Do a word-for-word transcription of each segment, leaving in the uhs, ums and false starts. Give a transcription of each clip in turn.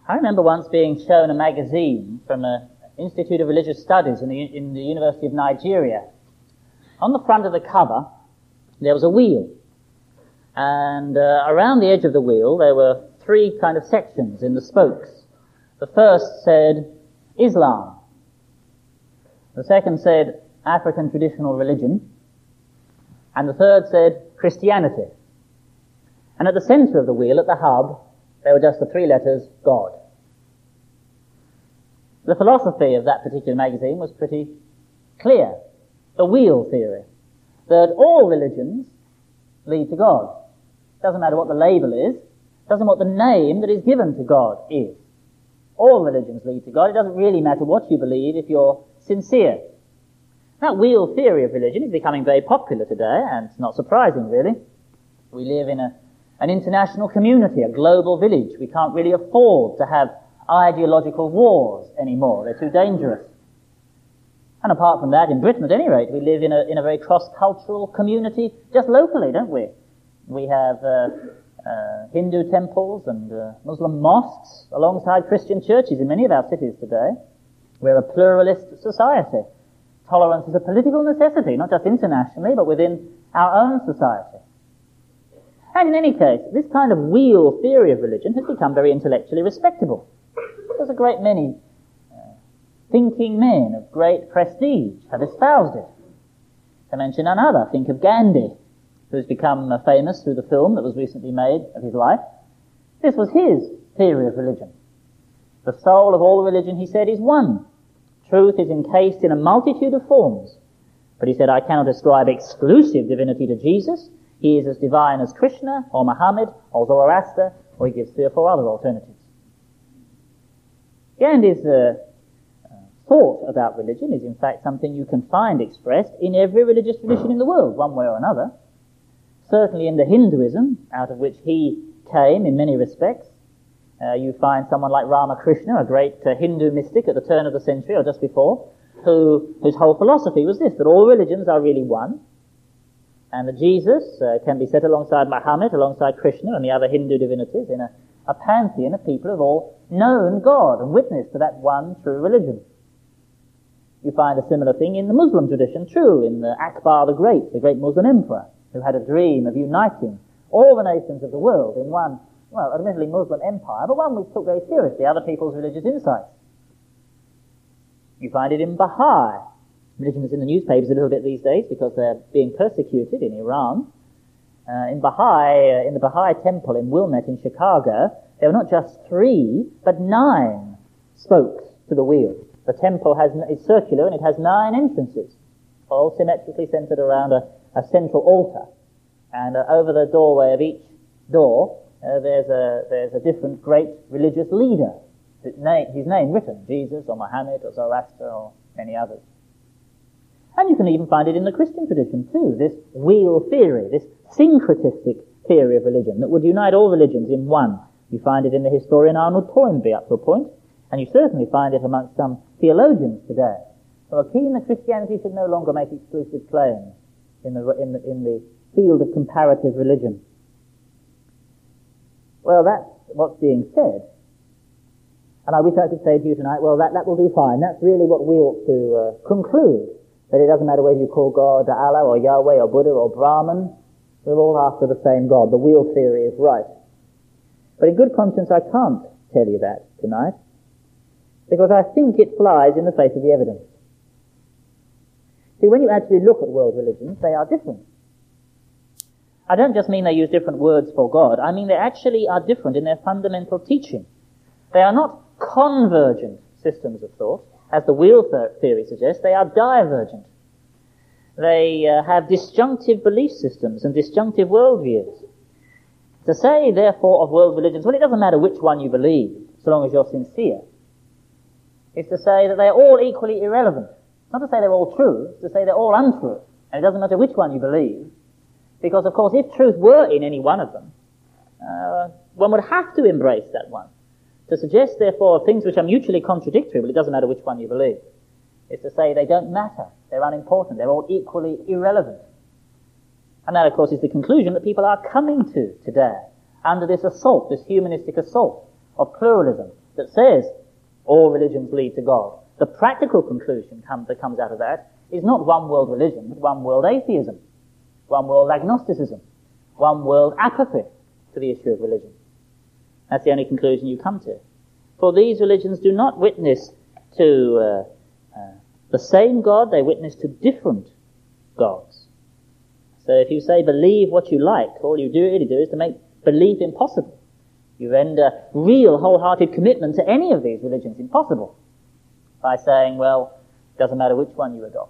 I remember once being shown a magazine from an Institute of Religious Studies in the, in the University of Nigeria. On the front of the cover, there was a wheel. And uh, around the edge of the wheel, there were three kind of sections in the spokes. The first said Islam. The second said African traditional religion. And the third said Christianity. And at the center of the wheel, at the hub, there were just the three letters, God. The philosophy of that particular magazine was pretty clear. The wheel theory. That all religions lead to God. Doesn't matter what the label is. Doesn't matter what the name that is given to God is. All religions lead to God. It doesn't really matter what you believe if you're sincere. That wheel theory of religion is becoming very popular today, and it's not surprising, really. We live in a an international community, a global village. We can't really afford to have ideological wars anymore. They're too dangerous. And apart from that, in Britain at any rate, we live in a, in a very cross-cultural community just locally, don't we? We have uh, uh, Hindu temples and uh, Muslim mosques alongside Christian churches in many of our cities today. We're a pluralist society. Tolerance is a political necessity, not just internationally, but within our own society. And in any case, this kind of wheel theory of religion has become very intellectually respectable. There's a great many uh, thinking men of great prestige have espoused it. To mention another, think of Gandhi, who's become uh, famous through the film that was recently made of his life. This was his theory of religion. The soul of all religion, he said, is one. Truth is encased in a multitude of forms. But he said, I cannot ascribe exclusive divinity to Jesus. He is as divine as Krishna, or Muhammad, or Zoroaster, or he gives three or four other alternatives. Gandhi's uh, uh, thought about religion is in fact something you can find expressed in every religious tradition in the world, one way or another. Certainly in the Hinduism, out of which he came in many respects, uh, you find someone like Ramakrishna, a great uh, Hindu mystic at the turn of the century or just before, who whose whole philosophy was this, that all religions are really one, and that Jesus uh, can be set alongside Muhammad, alongside Krishna and the other Hindu divinities in a, a pantheon of people who have all known God and witnessed to that one true religion. You find a similar thing in the Muslim tradition, true, in the Akbar the Great, the great Muslim emperor, who had a dream of uniting all the nations of the world in one, well, admittedly Muslim empire, but one which took very seriously other people's religious insights. You find it in Baha'i. Religion is in the newspapers a little bit these days because they're being persecuted in Iran. Uh, in Baha'i, uh, in the Baha'i temple in Wilmette in Chicago, there were not just three, but nine spokes to the wheel. The temple has is circular and it has nine entrances, all symmetrically centered around a, a central altar. And uh, over the doorway of each door, uh, there's a there's a different great religious leader, his name, his name written, Jesus or Muhammad or Zoroaster or many others. And you can even find it in the Christian tradition too, this wheel theory, this syncretistic theory of religion that would unite all religions in one. You find it in the historian Arnold Toynbee up to a point, and you certainly find it amongst some theologians today who are keen that Christianity should no longer make exclusive claims in the, in the, in the field of comparative religion. Well, that's what's being said. And I wish I could say to you tonight, well, that, that will do fine. That's really what we ought to uh, conclude. That it doesn't matter whether you call God Allah or Yahweh or Buddha or Brahman, we're all after the same God. The wheel theory is right. But in good conscience I can't tell you that tonight, because I think it flies in the face of the evidence. See, when you actually look at world religions, they are different. I don't just mean they use different words for God, I mean they actually are different in their fundamental teaching. They are not convergent systems of thought, as the wheel theory suggests. They are divergent. They uh, have disjunctive belief systems and disjunctive worldviews. To say, therefore, of world religions, well, it doesn't matter which one you believe, so long as you're sincere, is to say that they're all equally irrelevant. Not to say they're all true, to say they're all untrue. And it doesn't matter which one you believe, because, of course, if truth were in any one of them, uh, one would have to embrace that one. To suggest, therefore, things which are mutually contradictory, well, it doesn't matter which one you believe, is to say they don't matter, they're unimportant, they're all equally irrelevant. And that, of course, is the conclusion that people are coming to today, under this assault, this humanistic assault of pluralism, that says all religions lead to God. The practical conclusion come, that comes out of that is not one world religion, but one world atheism, one world agnosticism, one world apathy to the issue of religion. That's the only conclusion you come to. For these religions do not witness to uh, uh, the same God, they witness to different gods. So if you say believe what you like, all you do really do is to make belief impossible. You render real wholehearted commitment to any of these religions impossible by saying, well, it doesn't matter which one you adopt.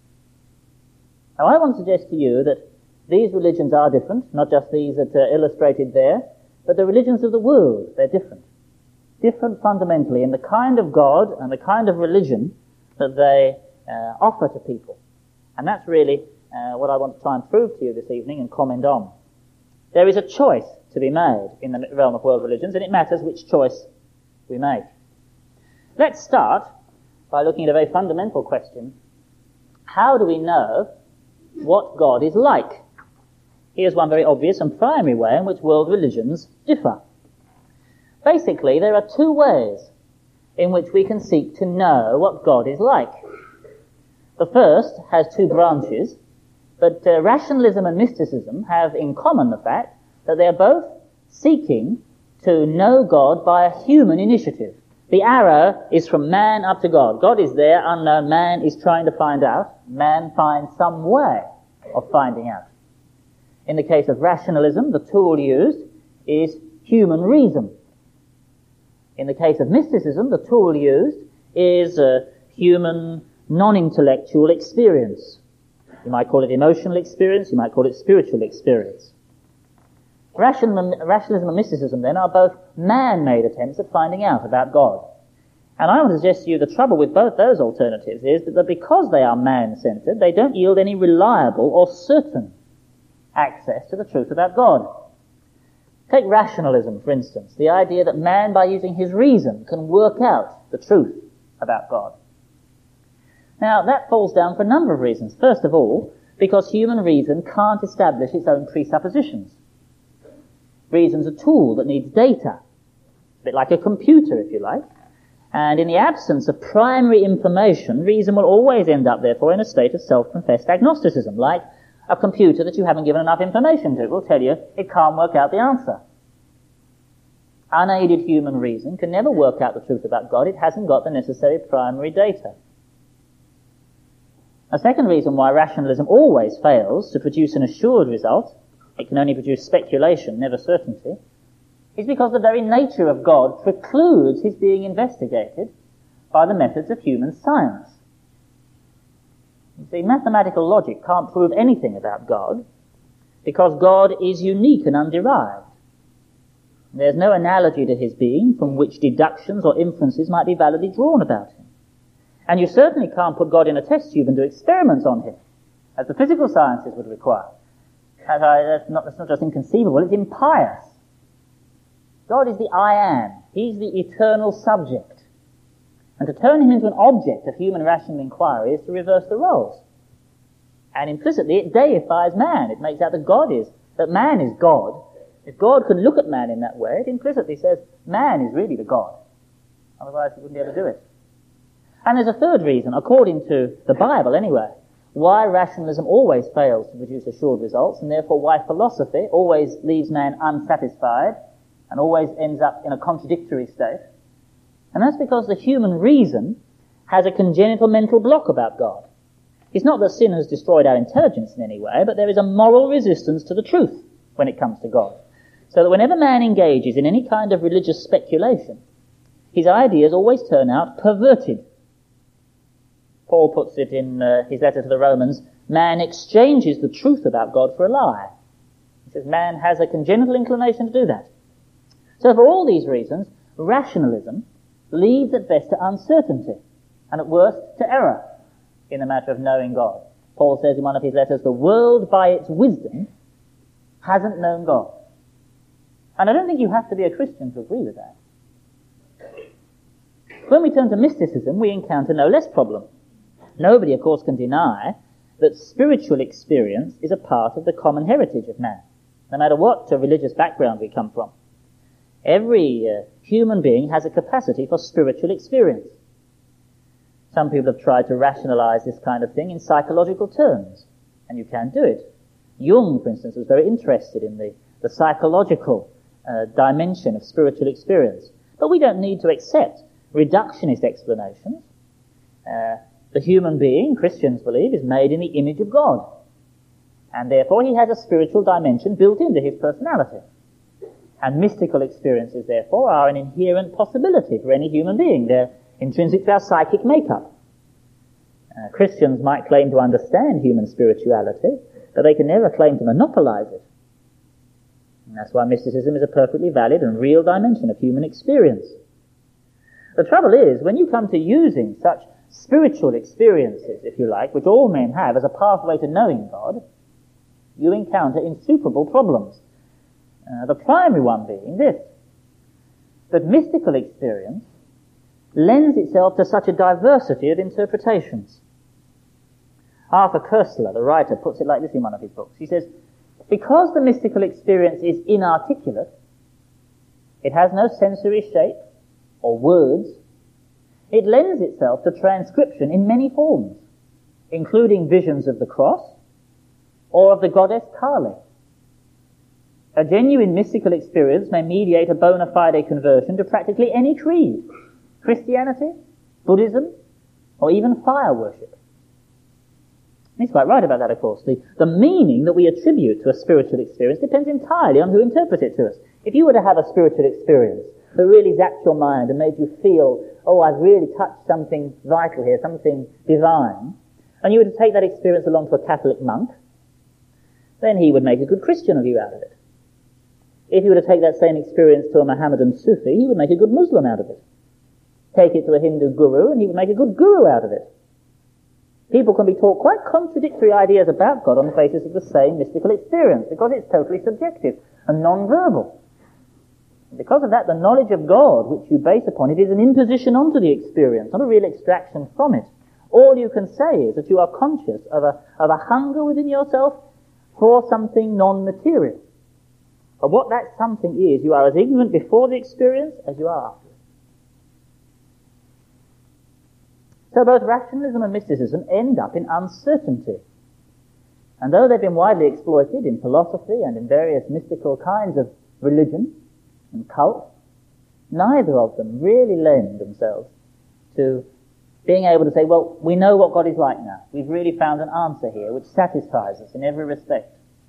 Now I want to suggest to you that these religions are different, not just these that are illustrated there, but the religions of the world, they're different. Different fundamentally in the kind of God and the kind of religion that they uh, offer to people. And that's really uh, what I want to try and prove to you this evening and comment on. There is a choice to be made in the realm of world religions, and it matters which choice we make. Let's start by looking at a very fundamental question. How do we know what God is like? Here's one very obvious and primary way in which world religions differ. Basically, there are two ways in which we can seek to know what God is like. The first has two branches, but uh, rationalism and mysticism have in common the fact that they are both seeking to know God by a human initiative. The arrow is from man up to God. God is there, unknown. Man is trying to find out. Man finds some way of finding out. In the case of rationalism, the tool used is human reason. In the case of mysticism, the tool used is uh, human non-intellectual experience. You might call it emotional experience, you might call it spiritual experience. Rationalism, rationalism and mysticism, then, are both man-made attempts at finding out about God. And I want to suggest to you the trouble with both those alternatives is that because they are man-centered, they don't yield any reliable or certain access to the truth about God. Take rationalism, for instance, the idea that man, by using his reason, can work out the truth about God. Now, that falls down for a number of reasons. First of all, because human reason can't establish its own presuppositions. Reason's a tool that needs data, a bit like a computer, if you like. And in the absence of primary information, reason will always end up, therefore, in a state of self-confessed agnosticism, like a computer that you haven't given enough information to will tell you it can't work out the answer. Unaided human reason can never work out the truth about God. It hasn't got the necessary primary data. A second reason why rationalism always fails to produce an assured result, it can only produce speculation, never certainty, is because the very nature of God precludes his being investigated by the methods of human science. You see, mathematical logic can't prove anything about God because God is unique and underived. There's no analogy to his being from which deductions or inferences might be validly drawn about him. And you certainly can't put God in a test tube and do experiments on him, as the physical sciences would require. That's not, that's not just inconceivable, it's impious. God is the I am. He's the eternal subject. And to turn him into an object of human rational inquiry is to reverse the roles. And implicitly it deifies man. It makes out that God is, that man is God. If God could look at man in that way, it implicitly says man is really the God. Otherwise he wouldn't be able to do it. And there's a third reason, according to the Bible anyway, why rationalism always fails to produce assured results, and therefore why philosophy always leaves man unsatisfied and always ends up in a contradictory state. And that's because the human reason has a congenital mental block about God. It's not that sin has destroyed our intelligence in any way, but there is a moral resistance to the truth when it comes to God. So that whenever man engages in any kind of religious speculation, his ideas always turn out perverted. Paul puts it in uh, his letter to the Romans, man exchanges the truth about God for a lie. He says man has a congenital inclination to do that. So for all these reasons, rationalism leads at best to uncertainty, and at worst to error in the matter of knowing God. Paul says in one of his letters, the world by its wisdom hasn't known God. And I don't think you have to be a Christian to agree with that. When we turn to mysticism, we encounter no less problem. Nobody, of course, can deny that spiritual experience is a part of the common heritage of man, no matter what religious background we come from. Every uh, human being has a capacity for spiritual experience. Some people have tried to rationalize this kind of thing in psychological terms, and you can do it. Jung, for instance, was very interested in the, the psychological uh, dimension of spiritual experience. But we don't need to accept reductionist explanations. Uh, the human being, Christians believe, is made in the image of God. And therefore he has a spiritual dimension built into his personality. And mystical experiences, therefore, are an inherent possibility for any human being. They're intrinsic to our psychic makeup. Uh, Christians might claim to understand human spirituality, but they can never claim to monopolize it. And that's why mysticism is a perfectly valid and real dimension of human experience. The trouble is, when you come to using such spiritual experiences, if you like, which all men have as a pathway to knowing God, you encounter insuperable problems. Uh, the primary one being this, that mystical experience lends itself to such a diversity of interpretations. Arthur Koestler, the writer, puts it like this in one of his books. He says, because the mystical experience is inarticulate, it has no sensory shape or words, it lends itself to transcription in many forms, including visions of the cross or of the goddess Kali. A genuine mystical experience may mediate a bona fide conversion to practically any creed, Christianity, Buddhism, or even fire worship. He's quite right about that, of course. The, the meaning that we attribute to a spiritual experience depends entirely on who interprets it to us. If you were to have a spiritual experience that really zapped your mind and made you feel, oh, I've really touched something vital here, something divine, and you were to take that experience along to a Catholic monk, then he would make a good Christian of you out of it. If you were to take that same experience to a Mohammedan Sufi, he would make a good Muslim out of it. Take it to a Hindu guru, and he would make a good guru out of it. People can be taught quite contradictory ideas about God on the basis of the same mystical experience, because it's totally subjective and non-verbal. Because of that, the knowledge of God, which you base upon it, is an imposition onto the experience, not a real extraction from it. All you can say is that you are conscious of a, of a hunger within yourself for something non-material. But what that something is, you are as ignorant before the experience as you are after it. So both rationalism and mysticism end up in uncertainty. And though they've been widely exploited in philosophy and in various mystical kinds of religion and cult, neither of them really lend themselves to being able to say, well, we know what God is like now. We've really found an answer here which satisfies us in every respect.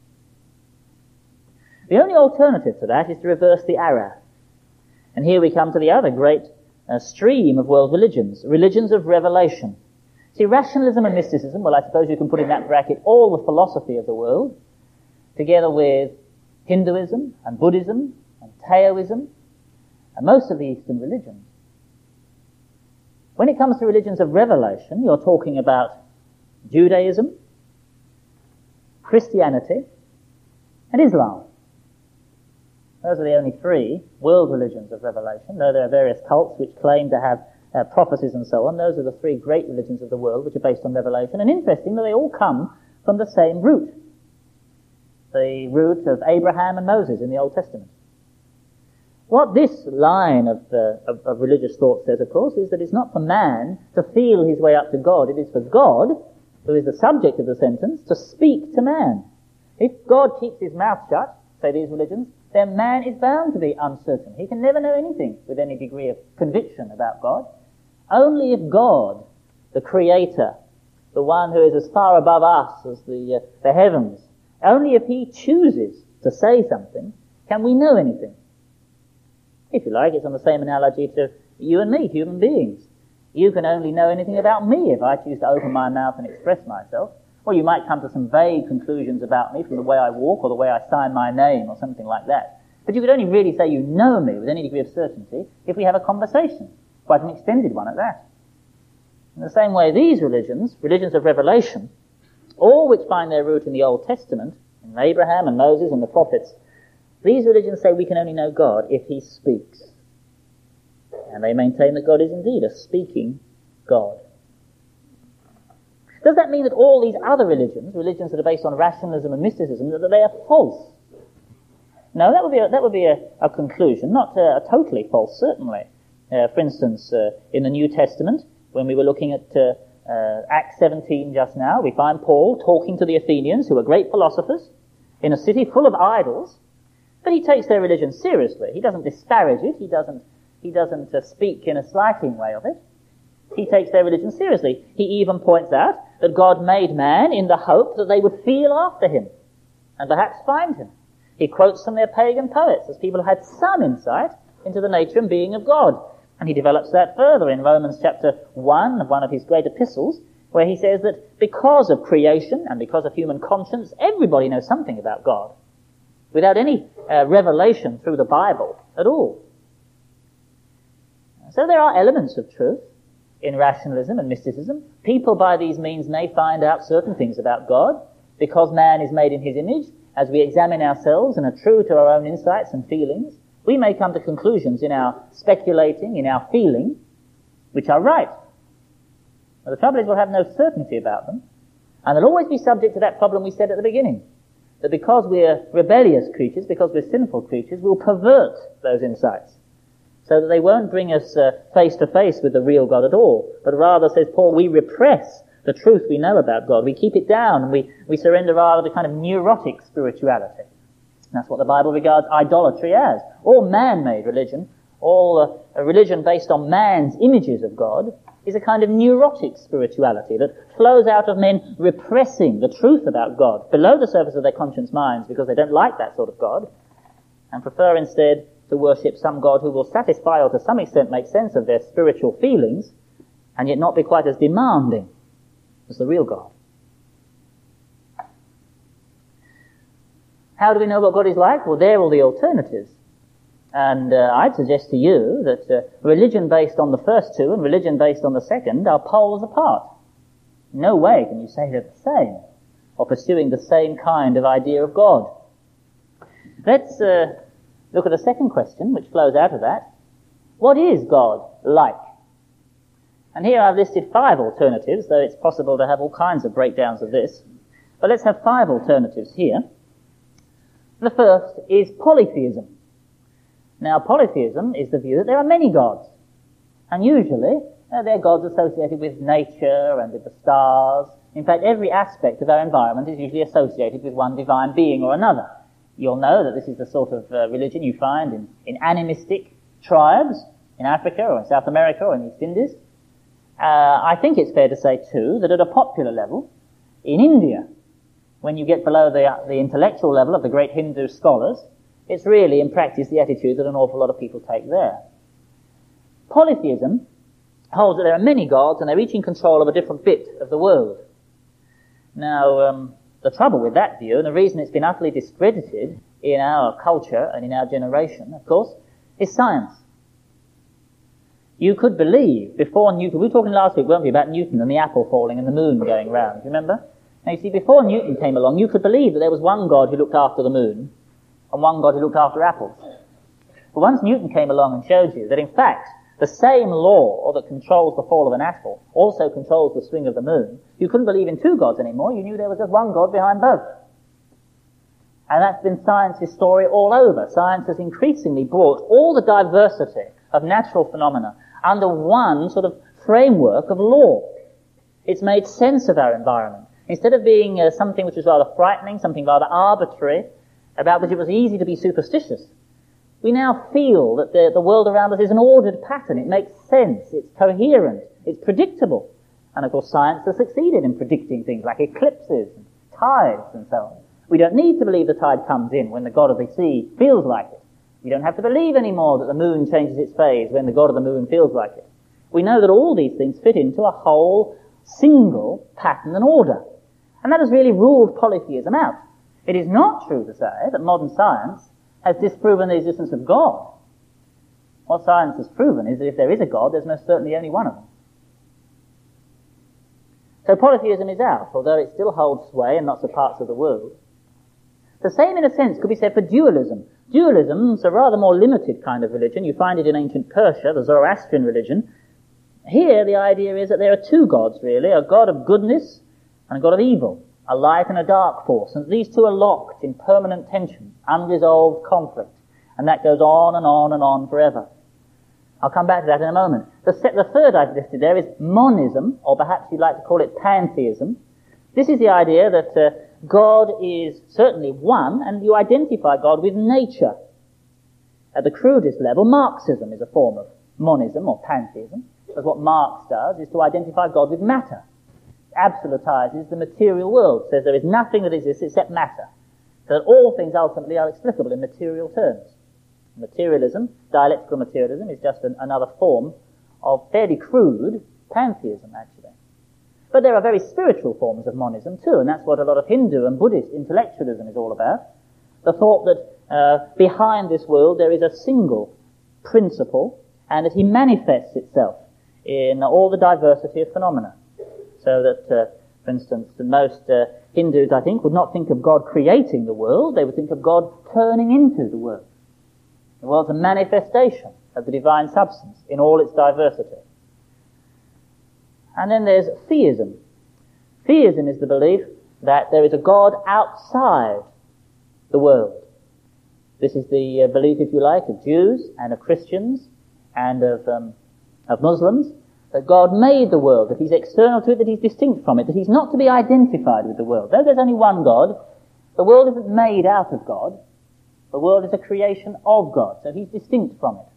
The only alternative to that is to reverse the arrow. And here we come to the other great uh, stream of world religions, religions of revelation. See, rationalism and mysticism, well, I suppose you can put in that bracket all the philosophy of the world, together with Hinduism and Buddhism and Taoism and most of the Eastern religions. When it comes to religions of revelation, you're talking about Judaism, Christianity, and Islam. Those are the only three world religions of revelation, though there are various cults which claim to have uh, prophecies and so on. Those are the three great religions of the world which are based on revelation. And interesting that they all come from the same root, the root of Abraham and Moses in the Old Testament. What this line of, uh, of, of religious thought says, of course, is that it's not for man to feel his way up to God. It is for God, who is the subject of the sentence, to speak to man. If God keeps his mouth shut, say these religions, then man is bound to be uncertain. He can never know anything with any degree of conviction about God. Only if God, the Creator, the one who is as far above us as the, uh, the heavens, only if he chooses to say something, can we know anything. If you like, it's on the same analogy to you and me, human beings. You can only know anything about me if I choose to open my mouth and express myself. Well, you might come to some vague conclusions about me from the way I walk or the way I sign my name or something like that. But you could only really say you know me with any degree of certainty if we have a conversation, quite an extended one at that. In the same way, these religions, religions of revelation, all which find their root in the Old Testament, in Abraham and Moses and the prophets, these religions say we can only know God if he speaks. And they maintain that God is indeed a speaking God. Does that mean that all these other religions, religions that are based on rationalism and mysticism, that they are false? No, that would be a, that would be a, a conclusion, not a, a totally false, certainly. Uh, for instance, uh, in the New Testament, when we were looking at uh, uh, Acts seventeen just now, we find Paul talking to the Athenians, who are great philosophers, in a city full of idols, but he takes their religion seriously. He doesn't disparage it. He doesn't he doesn't uh, speak in a slighting way of it. He takes their religion seriously. He even points out that God made man in the hope that they would feel after him and perhaps find him. He quotes from their pagan poets as people who had some insight into the nature and being of God. And he develops that further in Romans chapter one, one of his great epistles, where he says that because of creation and because of human conscience, everybody knows something about God, without any uh, revelation through the Bible at all. So there are elements of truth in rationalism and mysticism. People by these means may find out certain things about God, because man is made in his image. As we examine ourselves and are true to our own insights and feelings, we may come to conclusions in our speculating, in our feeling, which are right. But the trouble is we'll have no certainty about them, and they'll always be subject to that problem we said at the beginning, that because we're rebellious creatures, because we're sinful creatures, we'll pervert those insights, so that they won't bring us uh, face to face with the real God at all, but rather, says Paul, we repress the truth we know about God. We keep it down, and we, we surrender rather to kind of neurotic spirituality. And that's what the Bible regards idolatry as. All man-made religion, all uh, a religion based on man's images of God, is a kind of neurotic spirituality that flows out of men repressing the truth about God below the surface of their conscious minds because they don't like that sort of God, and prefer instead to worship some God who will satisfy or to some extent make sense of their spiritual feelings, and yet not be quite as demanding as the real God. How do we know what God is like? Well, there are all the alternatives. And uh, I'd suggest to you that uh, religion based on the first two and religion based on the second are poles apart. No way can you say they're the same, or pursuing the same kind of idea of God. Let's uh, look at a second question which flows out of that. What is God like? And here I've listed five alternatives, though it's possible to have all kinds of breakdowns of this. But let's have five alternatives here. The first is polytheism. Now, polytheism is the view that there are many gods. And usually, uh, they're gods associated with nature and with the stars. In fact, every aspect of our environment is usually associated with one divine being or another. You'll know that this is the sort of uh, religion you find in, in animistic tribes in Africa or in South America or in the East Indies. Uh, I think it's fair to say, too, that at a popular level, in India, when you get below the, uh, the intellectual level of the great Hindu scholars, it's really, in practice, the attitude that an awful lot of people take there. Polytheism holds that there are many gods and they're each in control of a different bit of the world. Now, um, the trouble with that view, and the reason it's been utterly discredited in our culture and in our generation, of course, is science. You could believe before Newton, we were talking last week, weren't we, about Newton and the apple falling and the moon going round, do you remember? Now you see, before Newton came along, you could believe that there was one God who looked after the moon and one God who looked after apples. But once Newton came along and showed you that in fact the same law that controls the fall of an apple also controls the swing of the moon, you couldn't believe in two gods anymore, you knew there was just one God behind both. And that's been science's story all over. Science has increasingly brought all the diversity of natural phenomena under one sort of framework of law. It's made sense of our environment. Instead of being uh, something which was rather frightening, something rather arbitrary, about which it was easy to be superstitious, we now feel that the, the world around us is an ordered pattern. It makes sense. It's coherent. It's predictable. And of course science has succeeded in predicting things like eclipses and tides and so on. We don't need to believe the tide comes in when the god of the sea feels like it. We don't have to believe anymore that the moon changes its phase when the god of the moon feels like it. We know that all these things fit into a whole single pattern and order. And that has really ruled polytheism out. It is not true to say that modern science has disproven the existence of God. What science has proven is that if there is a God, there's most certainly only one of them. So polytheism is out, although it still holds sway in lots of parts of the world. The same, in a sense, could be said for dualism. Dualism is a rather more limited kind of religion. You find it in ancient Persia, the Zoroastrian religion. Here, the idea is that there are two gods, really, a god of goodness and a god of evil. a light and a dark force, and these two are locked in permanent tension, unresolved conflict, and that goes on and on and on forever. I'll come back to that in a moment. The, se- the third I've listed there is monism, or perhaps you'd like to call it pantheism. This is the idea that uh, God is certainly one, and you identify God with nature. At the crudest level, Marxism is a form of monism or pantheism, because what Marx does is to identify God with matter. Absolutizes the material world, says there is nothing that exists except matter, so that all things ultimately are explicable in material terms. Materialism, dialectical materialism, is just an, another form of fairly crude pantheism, actually. But there are very spiritual forms of monism too, and that's what a lot of Hindu and Buddhist intellectualism is all about. The thought that uh, behind this world there is a single principle, and that he manifests itself in all the diversity of phenomena. So that, uh, for instance, the most uh, Hindus, I think, would not think of God creating the world, they would think of God turning into the world. The world's a manifestation of the divine substance in all its diversity. And then there's theism. Theism is the belief that there is a God outside the world. This is the uh, belief, if you like, of Jews and of Christians and of, um, of Muslims, that God made the world, that he's external to it, that he's distinct from it, that he's not to be identified with the world. Though there's only one God, the world isn't made out of God. The world is a creation of God, so he's distinct from it.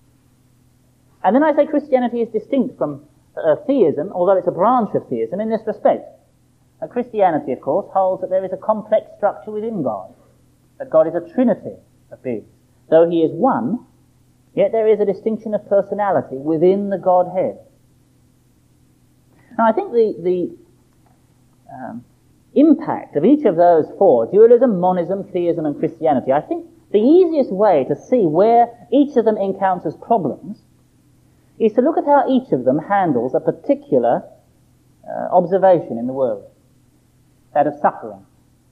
And then I say Christianity is distinct from uh, theism, although it's a branch of theism in this respect. Now, Christianity, of course, holds that there is a complex structure within God, that God is a trinity of beings. Though he is one, yet there is a distinction of personality within the Godhead. Now, I think the, the um, impact of each of those four, dualism, monism, theism, and Christianity, I think the easiest way to see where each of them encounters problems is to look at how each of them handles a particular uh, observation in the world, that of suffering.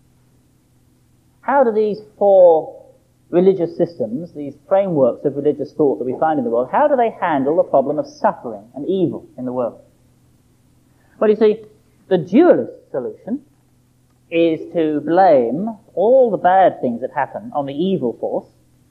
How do these four religious systems, these frameworks of religious thought that we find in the world, how do they handle the problem of suffering and evil in the world? Well, you see, the dualist solution is to blame all the bad things that happen on the evil force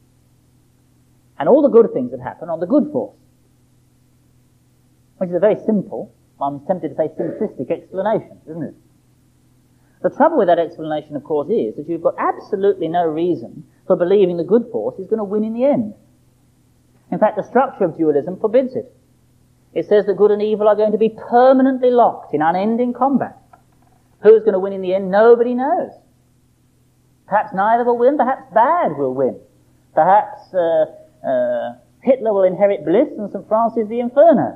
and all the good things that happen on the good force, which is a very simple, I'm tempted to say simplistic explanation, isn't it? The trouble with that explanation, of course, is that you've got absolutely no reason for believing the good force is going to win in the end. In fact, the structure of dualism forbids it. It says that good and evil are going to be permanently locked in unending combat. Who's going to win in the end? Nobody knows. Perhaps neither will win, perhaps bad will win. Perhaps uh, uh, Hitler will inherit bliss and Saint Francis the Inferno.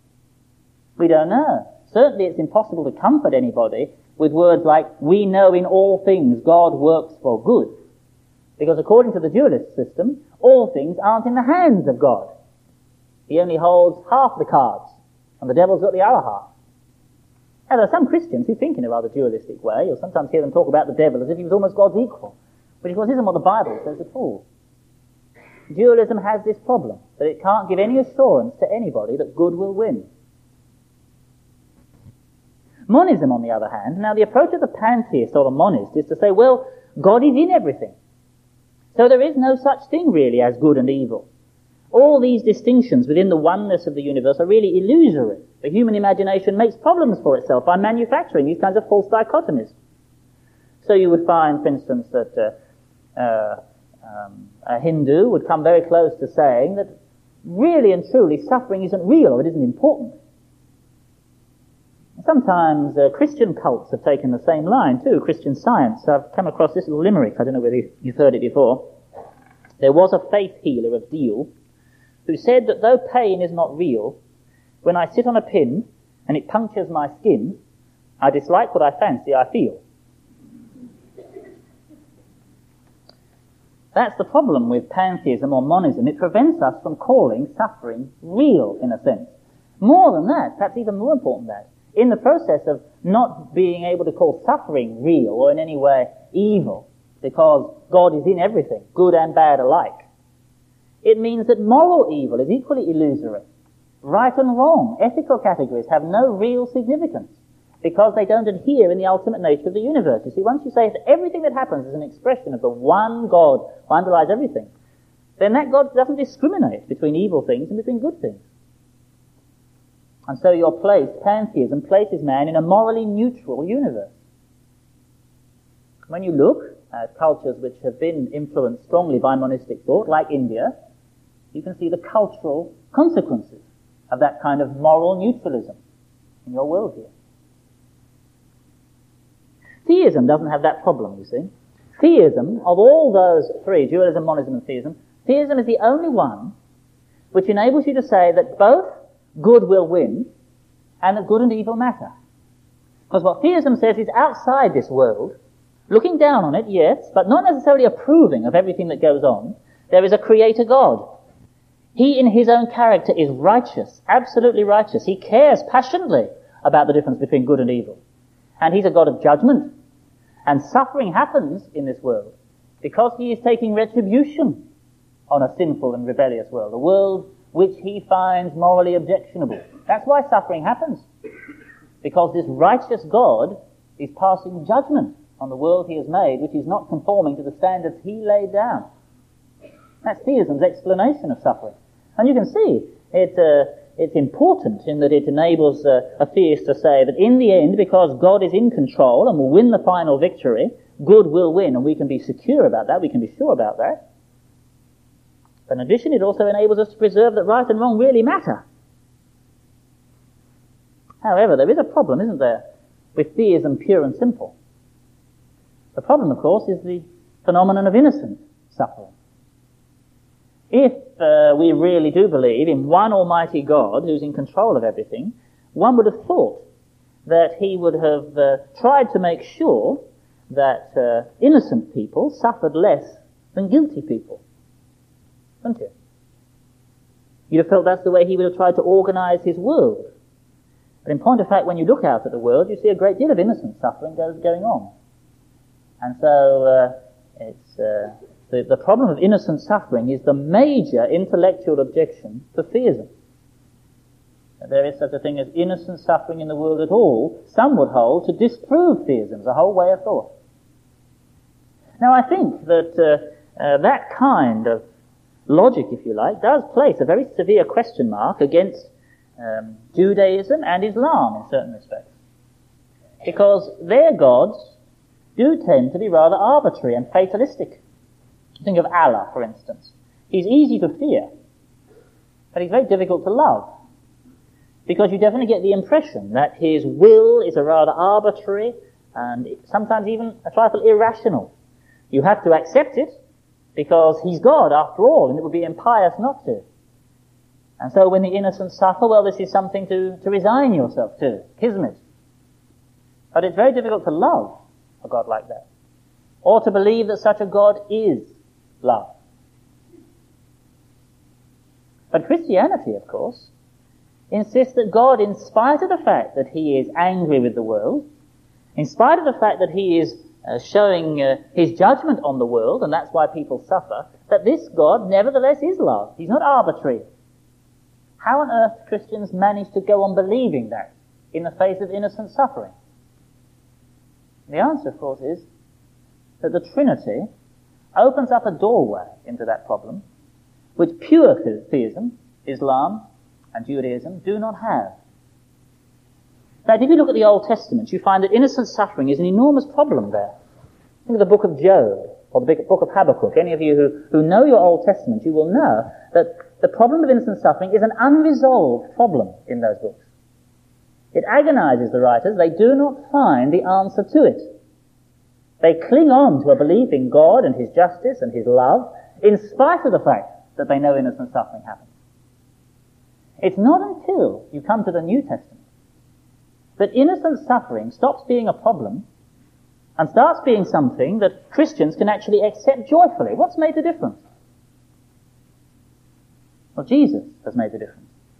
We don't know. Certainly it's impossible to comfort anybody with words like, we know in all things God works for good. Because according to the dualist system, all things aren't in the hands of God. He only holds half the cards, and the devil's got the other half. Now, there are some Christians who think in a rather dualistic way. You'll sometimes hear them talk about the devil as if he was almost God's equal, which of course isn't what the Bible says at all. Dualism has this problem, that it can't give any assurance to anybody that good will win. Monism, on the other hand, now the approach of the pantheist or the monist is to say, well, God is in everything. So there is no such thing really as good and evil. All these distinctions within the oneness of the universe are really illusory. The human imagination makes problems for itself by manufacturing these kinds of false dichotomies. So you would find, for instance, that uh, uh, um, a Hindu would come very close to saying that really and truly suffering isn't real or it isn't important. Sometimes uh, Christian cults have taken the same line too, Christian Science. I've come across this little limerick, I don't know whether you've heard it before. There was a faith healer of Deal who said that though pain is not real, when I sit on a pin and it punctures my skin, I dislike what I fancy I feel. That's the problem with pantheism or monism. It prevents us from calling suffering real, in a sense. More than that, perhaps even more important than that, in the process of not being able to call suffering real or in any way evil, because God is in everything, good and bad alike, it means that moral evil is equally illusory. Right and wrong, ethical categories have no real significance, because they don't adhere in the ultimate nature of the universe. You see, once you say that everything that happens is an expression of the one God who underlies everything, then that God doesn't discriminate between evil things and between good things. And so your place, pantheism, places man in a morally neutral universe. When you look at cultures which have been influenced strongly by monistic thought, like India, you can see the cultural consequences of that kind of moral neutralism in your worldview. Theism doesn't have that problem, you see. Theism, of all those three, dualism, monism, and theism, theism is the only one which enables you to say that both good will win and that good and evil matter. Because what theism says is outside this world, looking down on it, yes, but not necessarily approving of everything that goes on, there is a creator God. He in his own character is righteous, absolutely righteous. He cares passionately about the difference between good and evil. And he's a God of judgment. And suffering happens in this world because he is taking retribution on a sinful and rebellious world, a world which he finds morally objectionable. That's why suffering happens. Because this righteous God is passing judgment on the world he has made, which is not conforming to the standards he laid down. That's theism's explanation of suffering. And you can see it, uh, it's important in that it enables uh, a theist to say that in the end, because God is in control and will win the final victory, good will win, and we can be secure about that, we can be sure about that. But in addition, it also enables us to preserve that right and wrong really matter. However, there is a problem, isn't there, with theism pure and simple. The problem, of course, is the phenomenon of innocent suffering. If uh, we really do believe in one almighty God who's in control of everything, one would have thought that he would have uh, tried to make sure that uh, innocent people suffered less than guilty people. Wouldn't you? You'd have felt that's the way he would have tried to organize his world. But in point of fact, when you look out at the world, you see a great deal of innocent suffering goes going on. And so uh, it's uh, the, the problem of innocent suffering is the major intellectual objection to theism. That there is such a thing as innocent suffering in the world at all, some would hold to disprove theism as a whole way of thought. Now I think that uh, uh, that kind of logic, if you like, does place a very severe question mark against um, Judaism and Islam in certain respects. Because their gods do tend to be rather arbitrary and fatalistic. Think of Allah, for instance. He's easy to fear, but he's very difficult to love. Because you definitely get the impression that his will is a rather arbitrary and sometimes even a trifle irrational. You have to accept it because he's God after all, and it would be impious not to. And so when the innocent suffer, well, this is something to, to resign yourself to, kismet. But it's very difficult to love a God like that, or to believe that such a God is love. But Christianity, of course, insists that God, in spite of the fact that he is angry with the world, in spite of the fact that he is uh, showing uh, his judgment on the world, and that's why people suffer, that this God nevertheless is love. He's not arbitrary. How on earth do Christians manage to go on believing that in the face of innocent suffering? The answer, of course, is that the Trinity opens up a doorway into that problem, which pure theism, Islam, and Judaism do not have. In fact, if you look at the Old Testament, you find that innocent suffering is an enormous problem there. Think of the book of Job, or the book of Habakkuk. Any of you who, who know your Old Testament, you will know that the problem of innocent suffering is an unresolved problem in those books. It agonizes the writers. They do not find the answer to it. They cling on to a belief in God and his justice and his love, in spite of the fact that they know innocent suffering happens. It's not until you come to the New Testament that innocent suffering stops being a problem and starts being something that Christians can actually accept joyfully. What's made the difference? Well, Jesus has made the difference.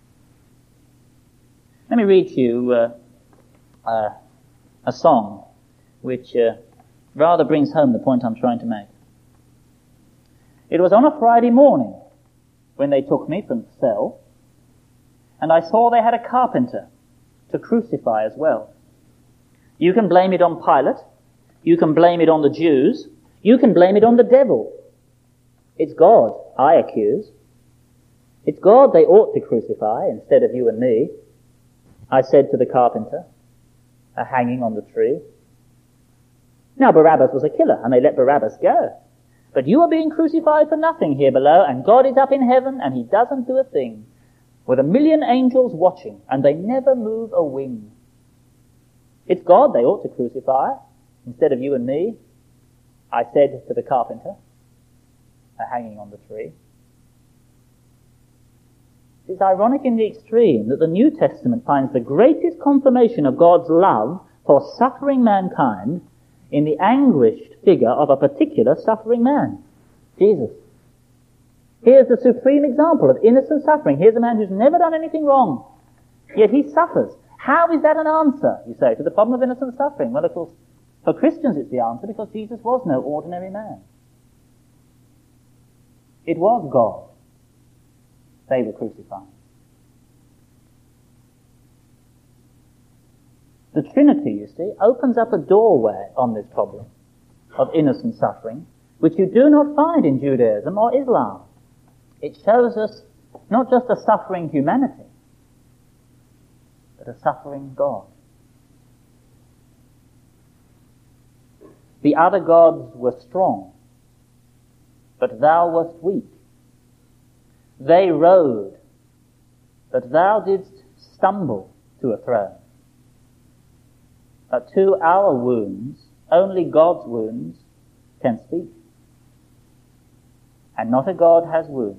Let me read to you uh, uh, a song which uh, rather brings home the point I'm trying to make. It was on a Friday morning when they took me from the cell, and I saw they had a carpenter to crucify as well. You can blame it on Pilate. You can blame it on the Jews. You can blame it on the devil. It's God I accuse. It's God they ought to crucify instead of you and me. I said to the carpenter, a hanging on the tree. Now Barabbas was a killer, and they let Barabbas go. But you are being crucified for nothing here below, and God is up in heaven, and he doesn't do a thing, with a million angels watching, and they never move a wing. It's God they ought to crucify instead of you and me. I said to the carpenter, a hanging on the tree. It's ironic in the extreme that the New Testament finds the greatest confirmation of God's love for suffering mankind in the anguished figure of a particular suffering man, Jesus. Here's the supreme example of innocent suffering. Here's a man who's never done anything wrong, yet he suffers. How is that an answer, you say, to the problem of innocent suffering? Well, of course, for Christians it's the answer because Jesus was no ordinary man. It was God they were crucifying. The Trinity, you see, opens up a doorway on this problem of innocent suffering, which you do not find in Judaism or Islam. It shows us not just a suffering humanity, but a suffering God. The other gods were strong, but thou wast weak. They rode, but thou didst stumble to a throne. But to our wounds, only God's wounds can speak. And not a God has wounds,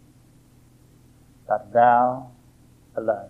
but thou alone.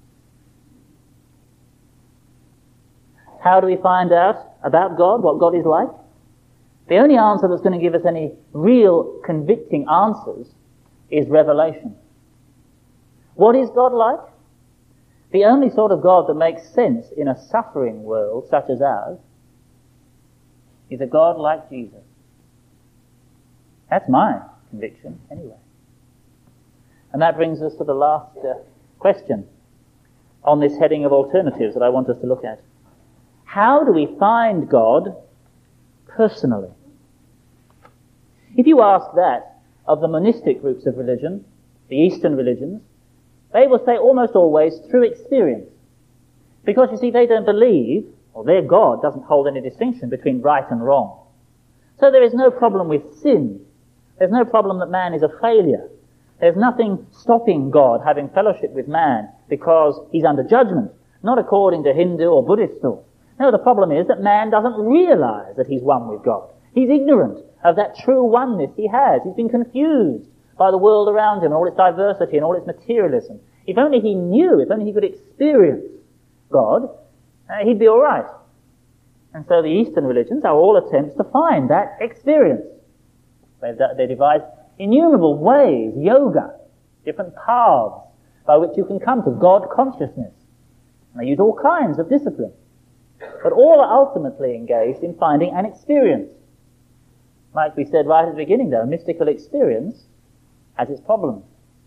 How do we find out about God, what God is like? The only answer that's going to give us any real convicting answers is revelation. What is God like? The only sort of God that makes sense in a suffering world such as ours is a God like Jesus. That's my conviction, anyway. And that brings us to the last uh, question on this heading of alternatives that I want us to look at. How do we find God personally? If you ask that of the monistic groups of religion, the Eastern religions, they will say almost always through experience. Because, you see, they don't believe, or their God doesn't hold any distinction between right and wrong. So there is no problem with sin. There's no problem that man is a failure. There's nothing stopping God having fellowship with man because he's under judgment, not according to Hindu or Buddhist thought. No, the problem is that man doesn't realize that he's one with God. He's ignorant of that true oneness he has. He's been confused by the world around him and all its diversity and all its materialism. If only he knew, if only he could experience God, uh, he'd be all right. And so the Eastern religions are all attempts to find that experience. They've, they devise innumerable ways, yoga, different paths by which you can come to God consciousness. And they use all kinds of discipline. But all are ultimately engaged in finding an experience. Like we said right at the beginning, though, mystical experience has its problems.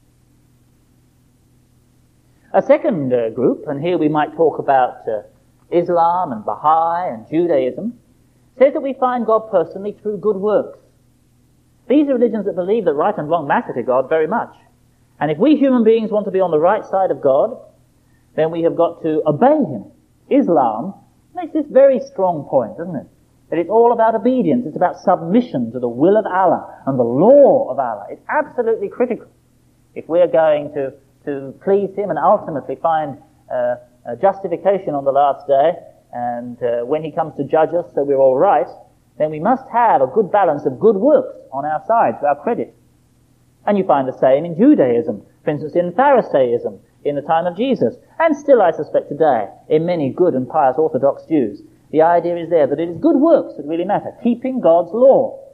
A second uh, group, and here we might talk about uh, Islam and Baha'i and Judaism, says that we find God personally through good works. These are religions that believe that right and wrong matter to God very much. And if we human beings want to be on the right side of God, then we have got to obey Him. Islam makes this very strong point, doesn't it? That it's all about obedience. It's about submission to the will of Allah and the law of Allah. It's absolutely critical if we're going to, to please Him and ultimately find uh, a justification on the last day, and uh, when He comes to judge us so we're all right, then we must have a good balance of good works on our side to our credit. And you find the same in Judaism, for instance in Pharisaism in the time of Jesus, and still I suspect today in many good and pious Orthodox Jews. The idea is there that it is good works that really matter, keeping God's law.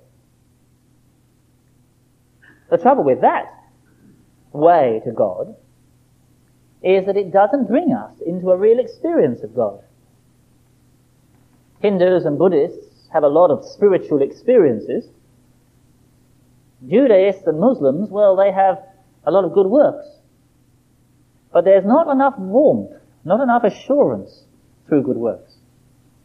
The trouble with that way to God is that it doesn't bring us into a real experience of God. Hindus and Buddhists have a lot of spiritual experiences. Judaists and Muslims, well, they have a lot of good works. But there's not enough warmth, not enough assurance through good works.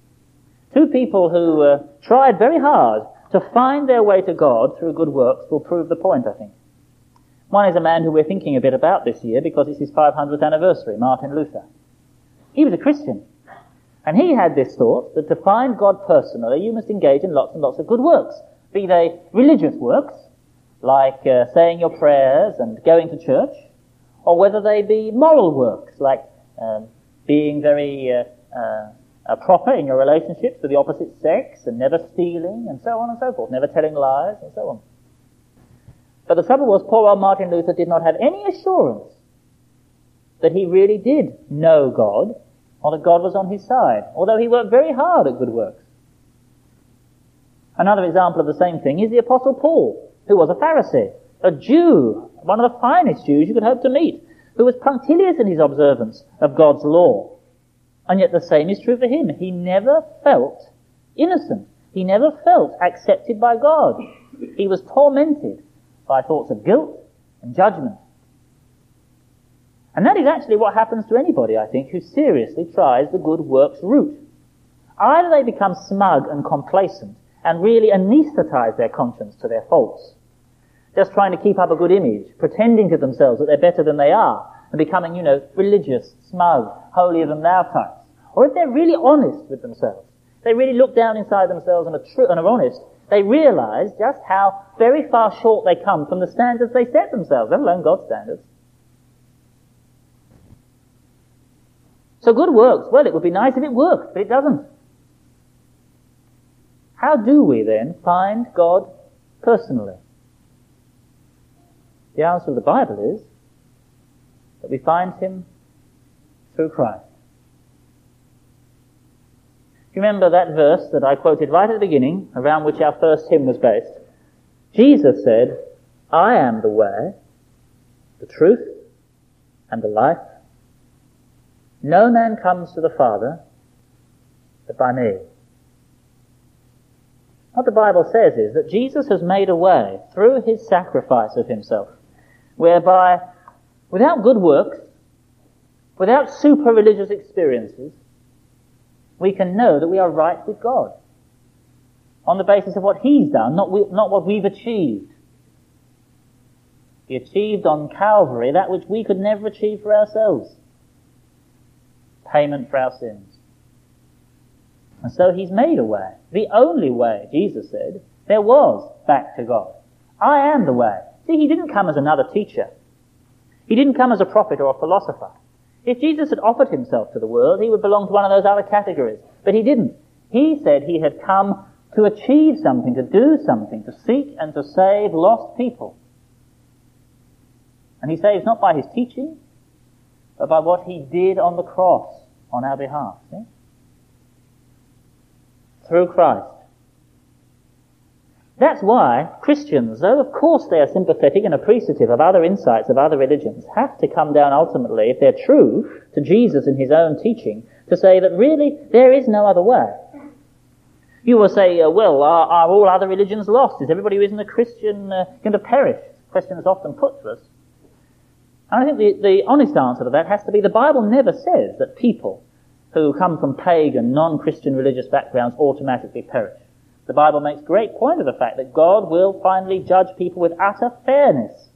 Two people who uh, tried very hard to find their way to God through good works will prove the point, I think. One is a man who we're thinking a bit about this year because it's his five hundredth anniversary, Martin Luther. He was a Christian. And he had this thought that to find God personally, you must engage in lots and lots of good works, be they religious works, like uh, saying your prayers and going to church, or whether they be moral works, like um, being very uh, uh, uh, proper in your relationships with the opposite sex, and never stealing, and so on and so forth, never telling lies, and so on. But the trouble was, poor old Martin Luther did not have any assurance that he really did know God, or that God was on his side, although he worked very hard at good works. Another example of the same thing is the Apostle Paul, who was a Pharisee, a Jew, one of the finest Jews you could hope to meet, who was punctilious in his observance of God's law. And yet the same is true for him. He never felt innocent. He never felt accepted by God. He was tormented by thoughts of guilt and judgment. And that is actually what happens to anybody, I think, who seriously tries the good works route. Either they become smug and complacent and really anesthetize their conscience to their faults, just trying to keep up a good image, pretending to themselves that they're better than they are, and becoming, you know, religious, smug, holier than thou types. Or if they're really honest with themselves, they really look down inside themselves and are, true, and are honest, they realize just how very far short they come from the standards they set themselves, let alone God's standards. So good works, well, it would be nice if it worked, but it doesn't. How do we then find God personally? The answer of the Bible is that we find him through Christ. You remember that verse that I quoted right at the beginning, around which our first hymn was based? Jesus said, I am the way, the truth, and the life. No man comes to the Father but by me. What the Bible says is that Jesus has made a way through his sacrifice of himself, whereby, without good works, without super-religious experiences, we can know that we are right with God on the basis of what he's done, not, we, not what we've achieved. He achieved on Calvary that which we could never achieve for ourselves. Payment for our sins. And so he's made a way. The only way, Jesus said, there was back to God. I am the way. See, he didn't come as another teacher. He didn't come as a prophet or a philosopher. If Jesus had offered himself to the world, he would belong to one of those other categories. But he didn't. He said he had come to achieve something, to do something, to seek and to save lost people. And he saves not by his teaching, but by what he did on the cross on our behalf. See? Through Christ. That's why Christians, though of course they are sympathetic and appreciative of other insights of other religions, have to come down ultimately, if they're true to Jesus and his own teaching, to say that really there is no other way. You will say, uh, well, are, are all other religions lost? Is everybody who isn't a Christian uh, going to perish? The question is often put to us. And I think the, the honest answer to that has to be the Bible never says that people who come from pagan, non-Christian religious backgrounds automatically perish. The Bible makes great point of the fact that God will finally judge people with utter fairness.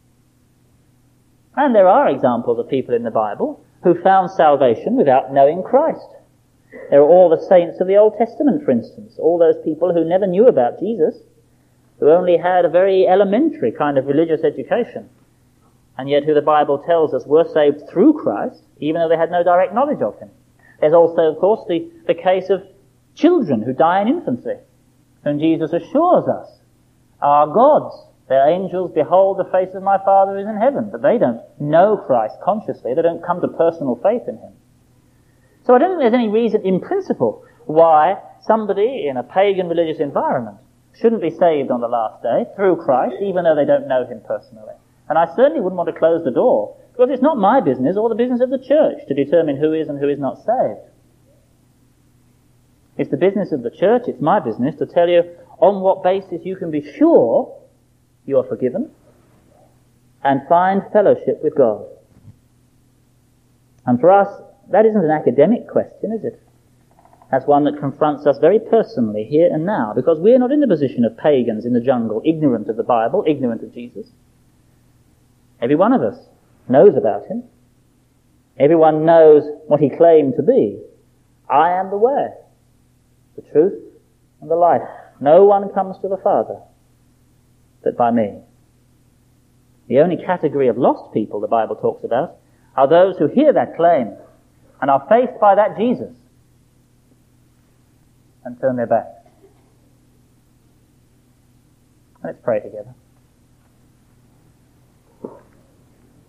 And there are examples of people in the Bible who found salvation without knowing Christ. There are all the saints of the Old Testament, for instance, all those people who never knew about Jesus, who only had a very elementary kind of religious education, and yet who the Bible tells us were saved through Christ, even though they had no direct knowledge of him. There's also, of course, the, the case of children who die in infancy, whom Jesus assures us are gods. Their angels behold the face of my Father who is in heaven, but they don't know Christ consciously. They don't come to personal faith in him. So I don't think there's any reason in principle why somebody in a pagan religious environment shouldn't be saved on the last day through Christ, even though they don't know him personally. And I certainly wouldn't want to close the door, because it's not my business or the business of the church to determine who is and who is not saved. It's the business of the church, it's my business to tell you on what basis you can be sure you are forgiven and find fellowship with God. And for us, that isn't an academic question, is it? That's one that confronts us very personally here and now, because we're not in the position of pagans in the jungle, ignorant of the Bible, ignorant of Jesus. Every one of us knows about him. Everyone knows what he claimed to be. I am the way, the truth, and the life. No one comes to the Father but by me. The only category of lost people the Bible talks about are those who hear that claim and are faced by that Jesus and turn their back. Let's pray together.